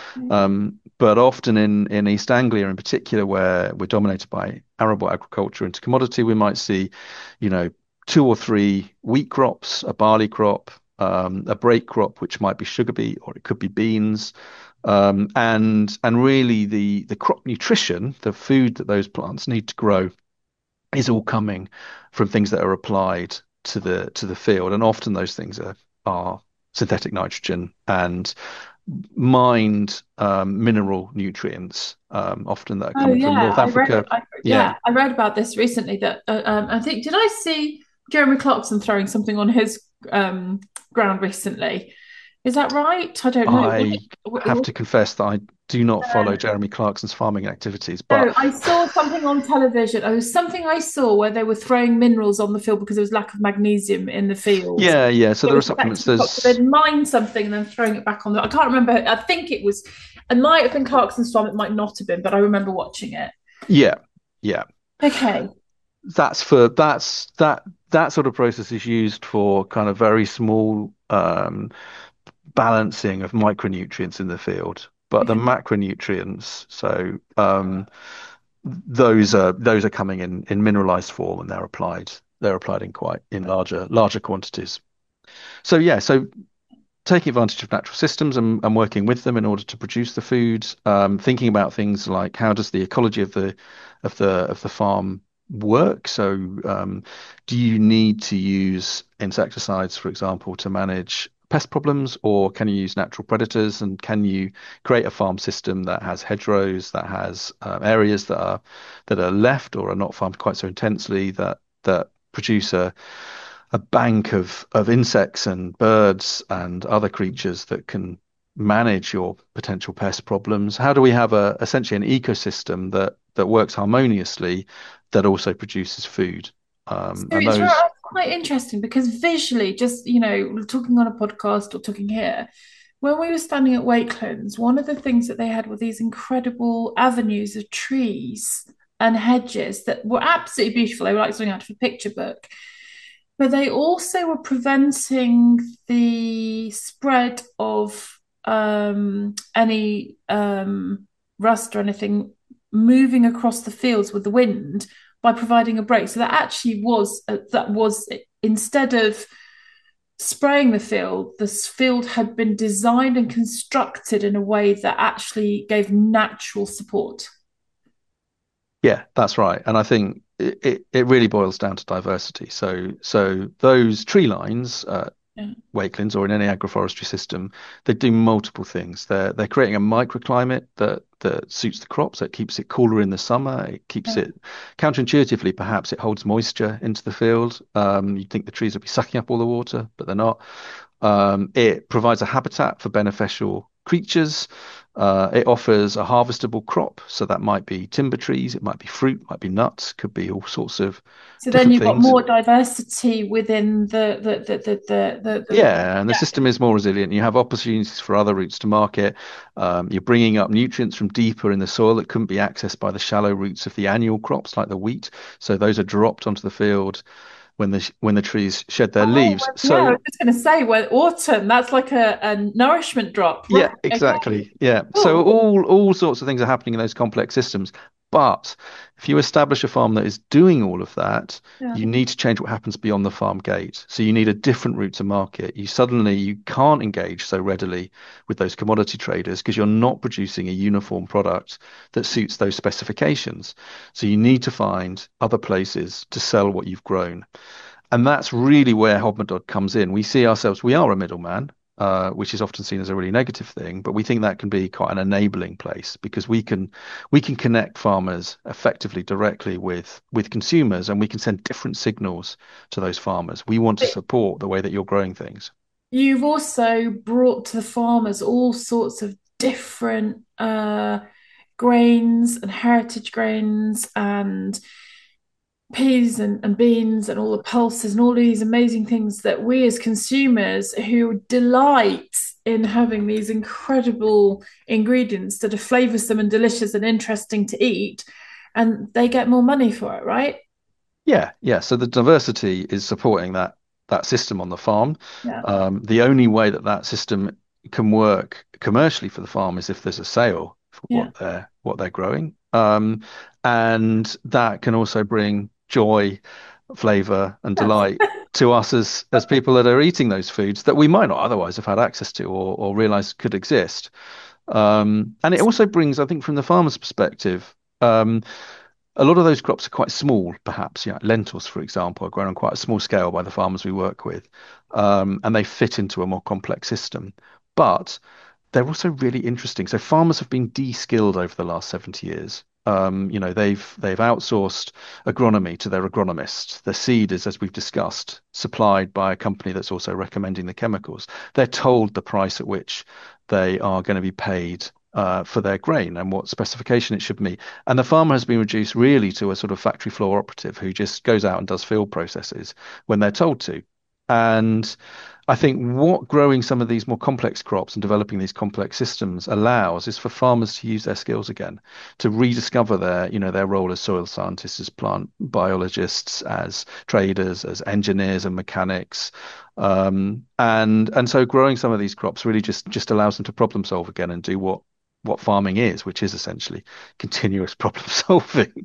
but often in East Anglia in particular, where we're dominated by arable agriculture into commodity, we might see, you know, two or three wheat crops, a barley crop, a break crop, which might be sugar beet or it could be beans. And really the crop nutrition, the food that those plants need to grow is all coming from things that are applied to the field, and often those things are synthetic nitrogen and mined mineral nutrients, often that are Oh coming from yeah, North Africa. Yeah, I read about this recently. That I think did I see Jeremy Clarkson throwing something on his ground recently? Is that right? I don't know. I It have was, to confess that I do not follow Jeremy Clarkson's farming activities, but no, I saw something on television. It was something I saw where they were throwing minerals on the field because there was lack of magnesium in the field. yeah, yeah. So It there are was supplements. affecting crops. So There's they'd mine something and then throwing it back on. I can't remember. I think it was. It might have been Clarkson's farm. It might not have been, but I remember watching it. yeah, yeah. Okay. That sort of process is used for kind of very small balancing of micronutrients in the field. But the Okay. macronutrients, so those are coming in mineralized form, and they're applied in larger quantities. So yeah, so taking advantage of natural systems and working with them in order to produce the food, thinking about things like how does the ecology of the farm work? So, do you need to use insecticides, for example, to manage pest problems, or can you use natural predators? And can you create a farm system that has hedgerows, that has areas that are left or are not farmed quite so intensely, that produce a bank of insects and birds and other creatures that can manage your potential pest problems? How do we have essentially an ecosystem that works harmoniously that also produces food? So And it's those, quite interesting because visually, just talking on a podcast or talking here, when we were standing at Wakelands, one of the things that they had were these incredible avenues of trees and hedges that were absolutely beautiful. They were like something out of a picture book. But they also were preventing the spread of any rust or anything moving across the fields with the wind by providing a break. So that actually was instead of spraying the field had been designed and constructed in a way that actually gave natural support. yeah, that's right. And I think it really boils down to diversity. So those tree lines, Yeah. Wakelands or in any agroforestry system, they do multiple things. They're creating a microclimate that suits the crop, so it keeps it cooler in the summer. It keeps Yeah. it counterintuitively, perhaps it holds moisture into the field. You'd think the trees would be sucking up all the water, but they're not. It provides a habitat for beneficial creatures. It offers a harvestable crop, so that might be timber trees, it might be fruit, might be nuts, could be all sorts of So then different you've got things. more diversity within the Yeah, and the system is more resilient. You have opportunities for other routes to market. You're bringing up nutrients from deeper in the soil that couldn't be accessed by the shallow roots of the annual crops like the wheat. So those are dropped onto the field when the trees shed their leaves. yeah, I So was just going to say, when autumn, that's like a nourishment drop, right? yeah, Okay, exactly. Yeah. So cool. all sorts of things are happening in those complex systems. But if you establish a farm that is doing all of that, Yeah. you need to change what happens beyond the farm gate. So you need a different route to market. You can't engage so readily with those commodity traders because you're not producing a uniform product that suits those specifications. So you need to find other places to sell what you've grown. And that's really where Hodmedod comes in. We are a middleman, which is often seen as a really negative thing, but we think that can be quite an enabling place because we can connect farmers effectively directly with consumers, and we can send different signals to those farmers. We want to support the way that you're growing things. You've also brought to the farmers all sorts of different grains and heritage grains and peas and beans and all the pulses and all these amazing things that we as consumers who delight in having these incredible ingredients that are flavoursome and delicious and interesting to eat, and they get more money for it, right? Yeah, yeah. So the diversity is supporting that system on the farm. Yeah, The only way that that system can work commercially for the farm is if there's a sale for yeah. what they're growing. And that can also bring joy, flavor, and That's delight to us as people that are eating those foods that we might not otherwise have had access to or realize could exist. And it also brings, I think, from the farmer's perspective, a lot of those crops are quite small, perhaps. Lentils, for example, are grown on quite a small scale by the farmers we work with, and they fit into a more complex system. But they're also really interesting. So farmers have been de-skilled over the last 70 years. They've outsourced agronomy to their agronomists. The seed is, as we've discussed, supplied by a company that's also recommending the chemicals. They're told the price at which they are going to be paid for their grain and what specification it should meet. And the farmer has been reduced really to a sort of factory floor operative who just goes out and does field processes when they're told to. And I think what growing some of these more complex crops and developing these complex systems allows is for farmers to use their skills again, to rediscover their role as soil scientists, as plant biologists, as traders, as engineers and mechanics. And so growing some of these crops really just allows them to problem solve again and do what farming is, which is essentially continuous problem solving.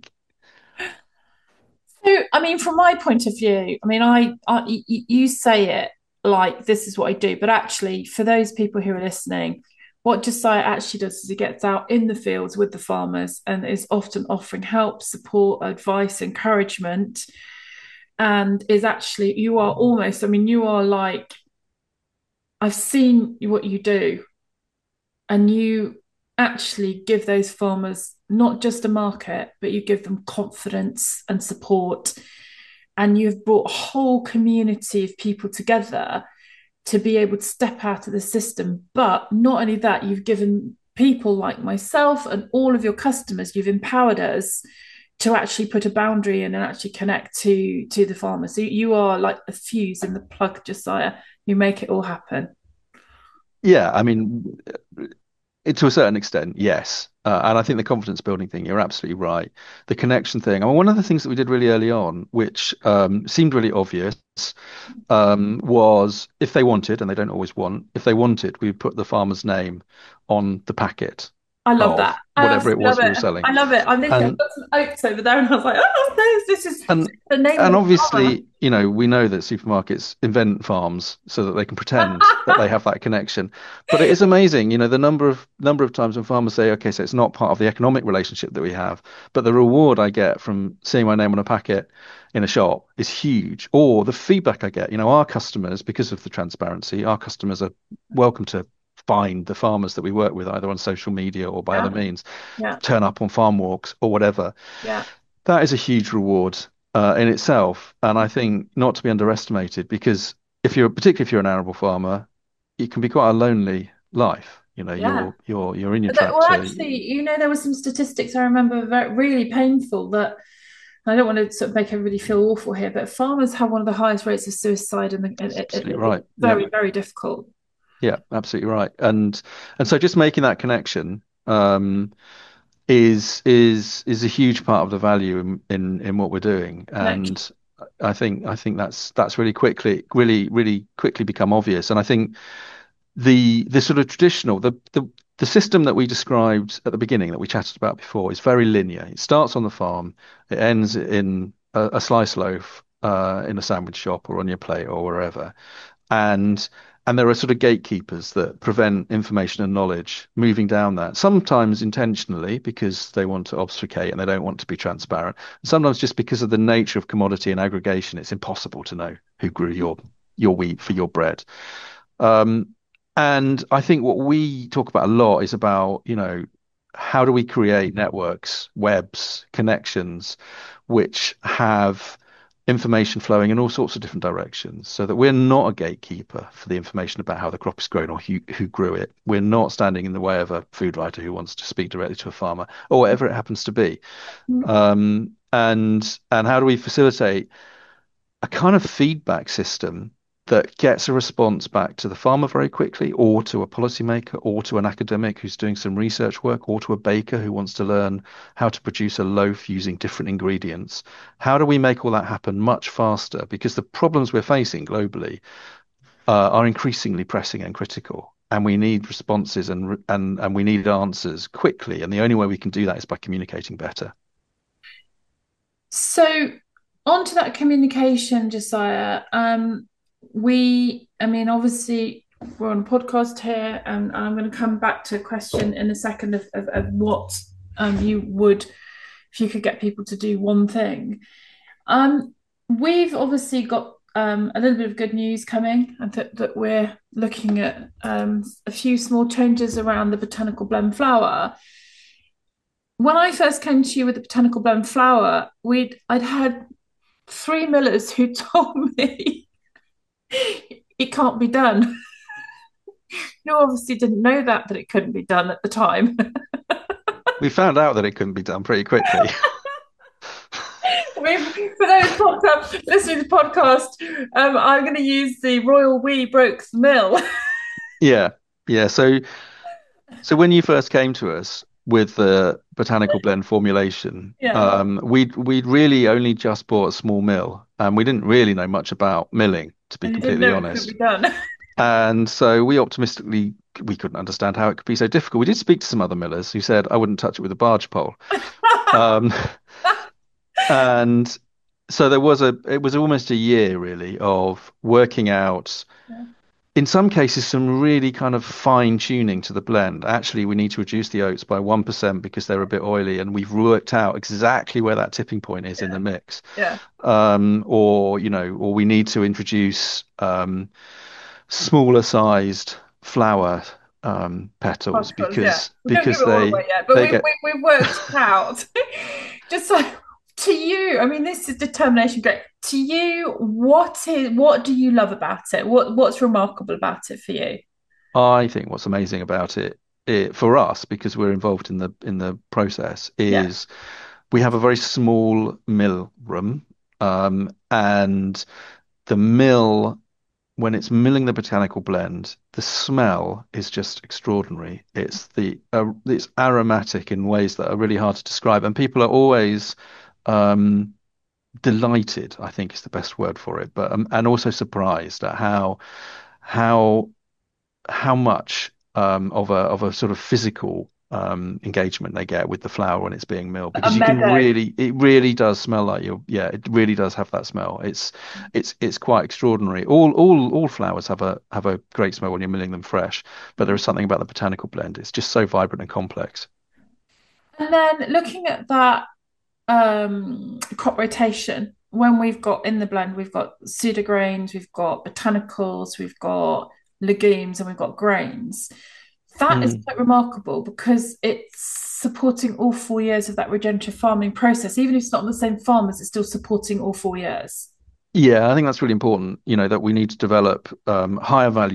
So, I mean, from my point of view, I mean, you say it like this is what I do, but actually, for those people who are listening, what Josiah actually does is he gets out in the fields with the farmers and is often offering help, support, advice, encouragement, and is actually, you are almost, I mean, you are like, I've seen what you do, and you actually give those farmers not just a market, but you give them confidence and support. And you've brought a whole community of people together to be able to step out of the system. But not only that, you've given people like myself and all of your customers, you've empowered us to actually put a boundary in and actually connect to the farmer. So you are like the fuse and the plug, Josiah. You make it all happen. Yeah, I mean, to a certain extent, yes. And I think the confidence building thing, you're absolutely right. The connection thing. I mean, one of the things that we did really early on, which seemed really obvious, was if they wanted, and they don't always want, if they wanted, we would put the farmer's name on the packet I love that. of I whatever it absolutely love was we were it. selling. I love it. I'm literally, I've And got some oats over there, and I was like, oh, this is and the name of and the farmer. obviously, we know that supermarkets invent farms so that they can pretend that they have that connection. But it is amazing, the number of times when farmers say, okay, so it's not part of the economic relationship that we have, but the reward I get from seeing my name on a packet in a shop is huge. Or the feedback I get, our customers, because of the transparency, our customers are welcome to find the farmers that we work with either on social media or by other Yeah, means, yeah, turn up on farm walks or whatever. yeah. That is a huge reward in itself, and I think not to be underestimated because particularly if you're an arable farmer, it can be quite a lonely life. Yeah. You're in your Well, tractor. actually, there were some statistics I remember really painful that I don't want to sort of make everybody feel awful here, but farmers have one of the highest rates of suicide, and Absolutely it's right. Yeah. very, very difficult. Yeah, absolutely right. And so just making that connection is a huge part of the value in what we're doing. Connection. And I think that's really quickly become obvious. And I think the sort of traditional the system that we described at the beginning that we chatted about before is very linear. It starts on the farm, it ends in a slice loaf in a sandwich shop or on your plate or wherever. And there are sort of gatekeepers that prevent information and knowledge moving down that, sometimes intentionally because they want to obfuscate and they don't want to be transparent. Sometimes just because of the nature of commodity and aggregation, it's impossible to know who grew your wheat for your bread. Um, and I think what we talk about a lot is about, how do we create networks, webs, connections, which have information flowing in all sorts of different directions so that we're not a gatekeeper for the information about how the crop is grown or who grew it. We're not standing in the way of a food writer who wants to speak directly to a farmer or whatever it happens to be. And how do we facilitate a kind of feedback system that gets a response back to the farmer very quickly, or to a policymaker, or to an academic who's doing some research work, or to a baker who wants to learn how to produce a loaf using different ingredients? How do we make all that happen much faster? Because the problems we're facing globally are increasingly pressing and critical. And we need responses and we need answers quickly. And the only way we can do that is by communicating better. So, on to that communication, Josiah. I mean, obviously, we're on a podcast here, and I'm going to come back to a question in a second of what you would, if you could get people to do one thing. We've obviously got a little bit of good news coming, and that we're looking at a few small changes around the botanical blend flour. When I first came to you with the botanical blend flour, I'd had three millers who told me it can't be done. You obviously didn't know that it couldn't be done at the time. We found out that it couldn't be done pretty quickly. I mean, for those listening to the podcast, I'm going to use the Royal We broke the mill. Yeah. Yeah. So when you first came to us with the botanical blend formulation, Yeah, we'd really only just bought a small mill, and we didn't really know much about milling, to be and you didn't completely know it couldn't be honest. done. And so we couldn't understand how it could be so difficult. We did speak to some other millers who said I wouldn't touch it with a barge pole. Um, and so it was almost a year really of working out, in some cases, some really kind of fine tuning to the blend. Actually, we need to reduce the oats by 1% because they're a bit oily, and we've worked out exactly where that tipping point is in the mix. Yeah, Or we need to introduce smaller sized flower petals podcast, yeah. We don't give because it all away yet, but they get. we worked it out. Just like to you, I mean, this is determination. Great. To you, what do you love about it? What's remarkable about it for you? I think what's amazing about it for us, because we're involved in the process, Yeah, is we have a very small mill room, and the mill, when it's milling the botanical blend, the smell is just extraordinary. It's aromatic in ways that are really hard to describe, and people are always um, delighted, I think is the best word for it, but and also surprised at how how much of a sort of physical engagement they get with the flower when it's being milled, a because meadow. it really does smell like yeah, it really does have that smell. It's quite extraordinary. All flowers have a great smell when you're milling them fresh, but there is something about the botanical blend. It's just so vibrant and complex. And then looking at that crop rotation, when we've got in the blend, we've got pseudograins, we've got botanicals, we've got legumes, and we've got grains. That is Mm. quite remarkable because it's supporting all 4 years of that regenerative farming process. Even if it's not on the same farmers, it's still supporting all 4 years. Yeah, I think that's really important, that we need to develop higher value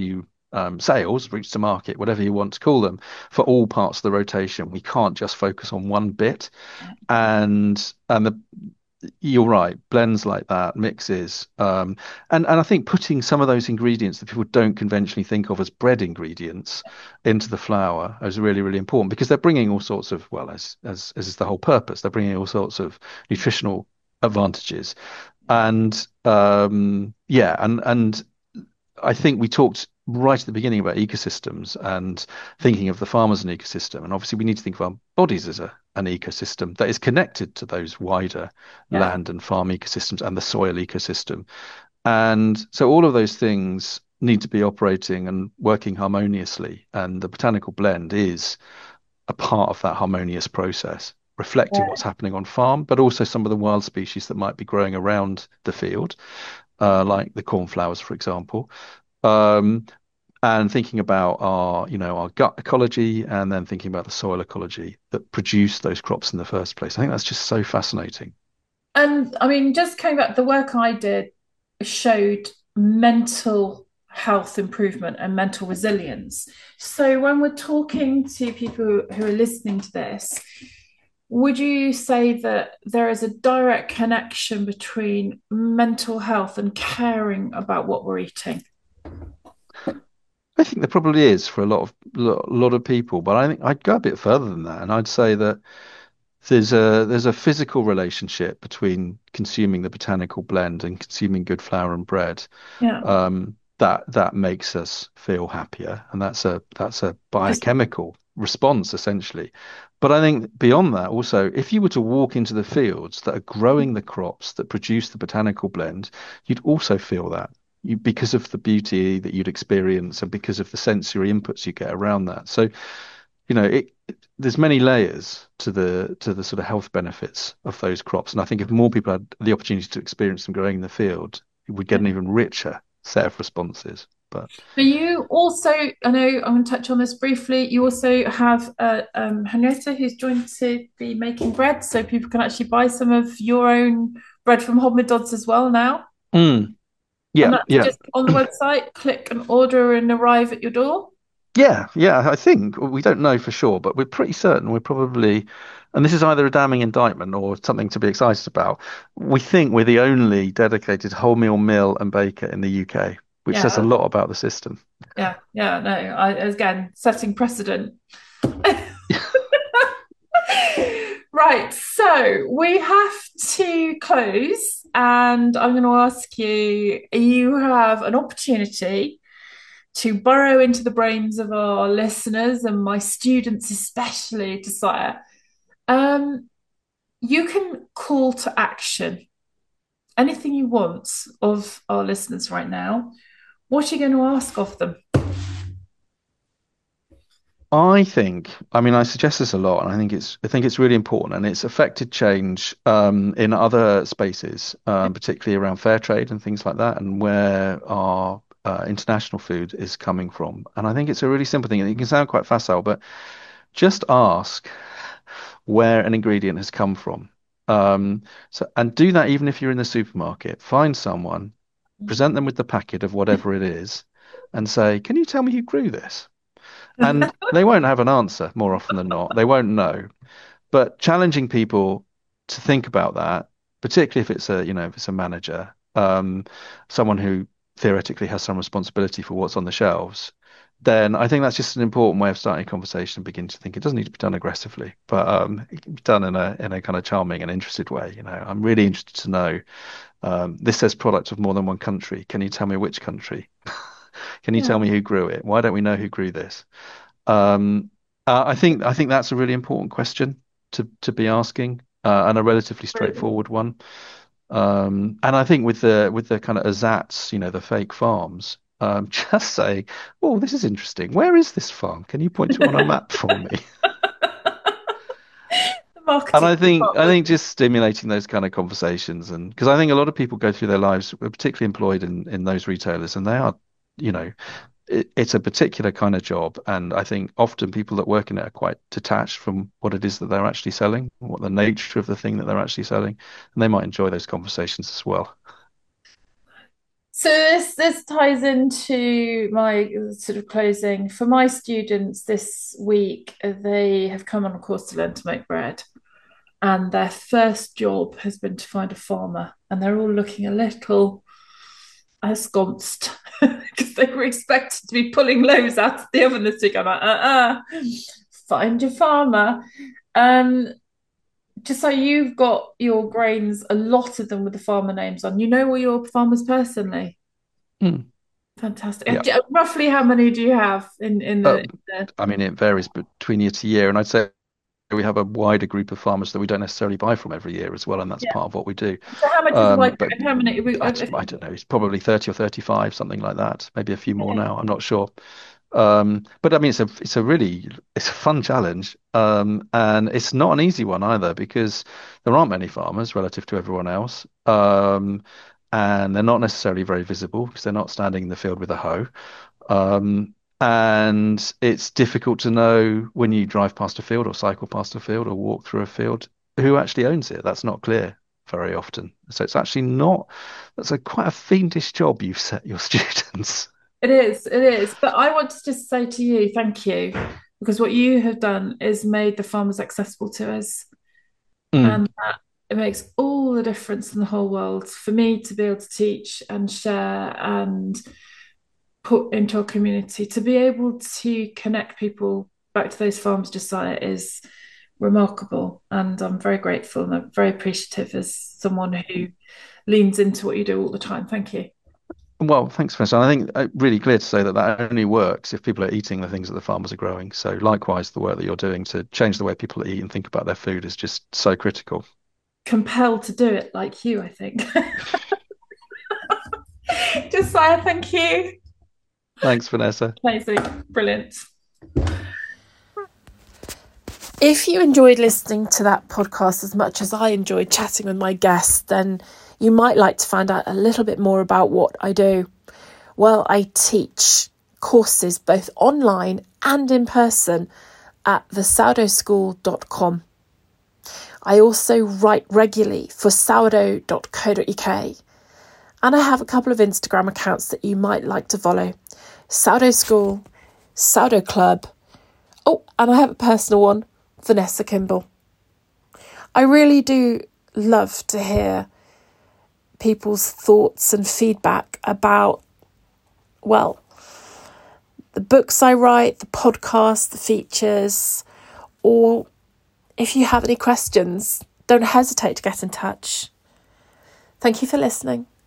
sales, routes to market, whatever you want to call them, for all parts of the rotation. We can't just focus on one bit. And you're right, blends like that, mixes, and I think putting some of those ingredients that people don't conventionally think of as bread ingredients into the flour is really, really important because they're bringing all sorts of, well, as is the whole purpose, they're bringing all sorts of nutritional advantages, and yeah, and I think we talked right at the beginning about ecosystems and thinking of the farm as an ecosystem. And obviously, we need to think of our bodies as an ecosystem that is connected to those wider Yeah. land and farm ecosystems and the soil ecosystem. And so all of those things need to be operating and working harmoniously. And the botanical blend is a part of that harmonious process, reflecting Yeah. what's happening on farm, but also some of the wild species that might be growing around the field, like the cornflowers, for example. Um, and thinking about our gut ecology and then thinking about the soil ecology that produce those crops in the first place. I think that's just so fascinating. And I mean, just coming back, the work I did showed mental health improvement and mental resilience. So when we're talking to people who are listening to this, would you say that there is a direct connection between mental health and caring about what we're eating? I think there probably is for a lot of people, but I think I'd go a bit further than that, and I'd say that there's a physical relationship between consuming the botanical blend and consuming good flour and bread, Yeah. that makes us feel happier, and that's a Just biochemical response essentially. But I think beyond that, also, if you were to walk into the fields that are growing the crops that produce the botanical blend, you'd also feel that. Because of the beauty that you'd experience and because of the sensory inputs you get around that. So, there's many layers to the sort of health benefits of those crops. And I think if more people had the opportunity to experience them growing in the field, we'd get an even richer set of responses. But But you also, I know I'm going to touch on this briefly. You also have Henrietta who's joined to be making bread, so people can actually buy some of your own bread from Hodmedod's as well now. mm, And yeah, that's yeah. just on the website, click and order and arrive at your door. Yeah, I think we don't know for sure, but we're pretty certain we're probably, and this is either a damning indictment or something to be excited about. We think we're the only dedicated wholemeal mill and baker in the UK, which says a Yeah, lot about the system. yeah. No, again, setting precedent. Right, so we have to close, and I'm going to ask you, you have an opportunity to burrow into the brains of our listeners and my students, especially, to Sire. Um, you can call to action anything you want of our listeners right now. What are you going to ask of them? I mean, I suggest this a lot, and I think it's really important, and it's affected change in other spaces, particularly around fair trade and things like that, and where our international food is coming from. And I think it's a really simple thing, and it can sound quite facile, but just ask where an ingredient has come from. And do that even if you're in the supermarket. Find someone, present them with the packet of whatever it is, and say, "Can you tell me who grew this?" And they won't have an answer more often than not. They won't know. But challenging people to think about that, particularly if it's a manager, someone who theoretically has some responsibility for what's on the shelves, then I think that's just an important way of starting a conversation and begin to think it doesn't need to be done aggressively, but it can be done in a kind of charming and interested way. I'm really interested to know. This says product of more than one country. Can you tell me which country? Can you tell Yeah. me who grew it? Why don't we know who grew this? Um, I think that's a really important question to be asking, and a relatively straightforward one. And I think with the kind of Azats, the fake farms, just say, "Oh, this is interesting. Where is this farm? Can you point to it on a map for me?" The And marketing I think department. just stimulating those kind of conversations, and because I think a lot of people go through their lives, particularly employed in those retailers, and they are, you know, it's a particular kind of job, and I think often people that work in it are quite detached from what it is that they're actually selling, what the nature of the thing that they're actually selling, and they might enjoy those conversations as well. So this ties into my sort of closing. For my students this week, they have come on a course to learn to make bread, and their first job has been to find a farmer, and they're all looking a little ensconced because they were expected to be pulling loaves out of the oven this week. I'm like, find your farmer. Um, just so you've got your grains, a lot of them with the farmer names on. You know all your farmers personally. Mm, Fantastic. yeah. Roughly how many do you have in Uh, the... I mean, it varies between year to year, and I'd say we have a wider group of farmers that we don't necessarily buy from every year as well, and that's Yeah. part of what we do. So how much is the white But and how many? I don't know, it's probably 30 or 35, something like that, maybe a few more Okay. now. I'm not sure. But I mean, it's a fun challenge, and it's not an easy one either because there aren't many farmers relative to everyone else, and they're not necessarily very visible because they're not standing in the field with a hoe. And it's difficult to know when you drive past a field or cycle past a field or walk through a field who actually owns it. That's not clear very often. So it's actually not, that's a quite a fiendish job you've set your students. It is, it is. But I want to just say to you, thank you, because what you have done is made the farmers accessible to us. Mm. And that it makes all the difference in the whole world for me to be able to teach and share and put into our community. To be able to connect people back to those farms, Josiah, is remarkable. And I'm very grateful and I'm very appreciative as someone who leans into what you do all the time. Thank you. Well, thanks, Vanessa. I think really clear to say that that only works if people are eating the things that the farmers are growing. So likewise, the work that you're doing to change the way people eat and think about their food is just so critical. Compelled to do it like you, I think. Josiah, thank you. Thanks, Vanessa. Amazing. Brilliant. If you enjoyed listening to that podcast as much as I enjoyed chatting with my guests, then you might like to find out a little bit more about what I do. Well, I teach courses both online and in person at thesourdoughschool.com. I also write regularly for sourdough.co.uk, and I have a couple of Instagram accounts that you might like to follow. Sourdough School, Sourdough Club. Oh, and I have a personal one, Vanessa Kimball. I really do love to hear people's thoughts and feedback about, well, the books I write, the podcast, the features, or if you have any questions, don't hesitate to get in touch. Thank you for listening.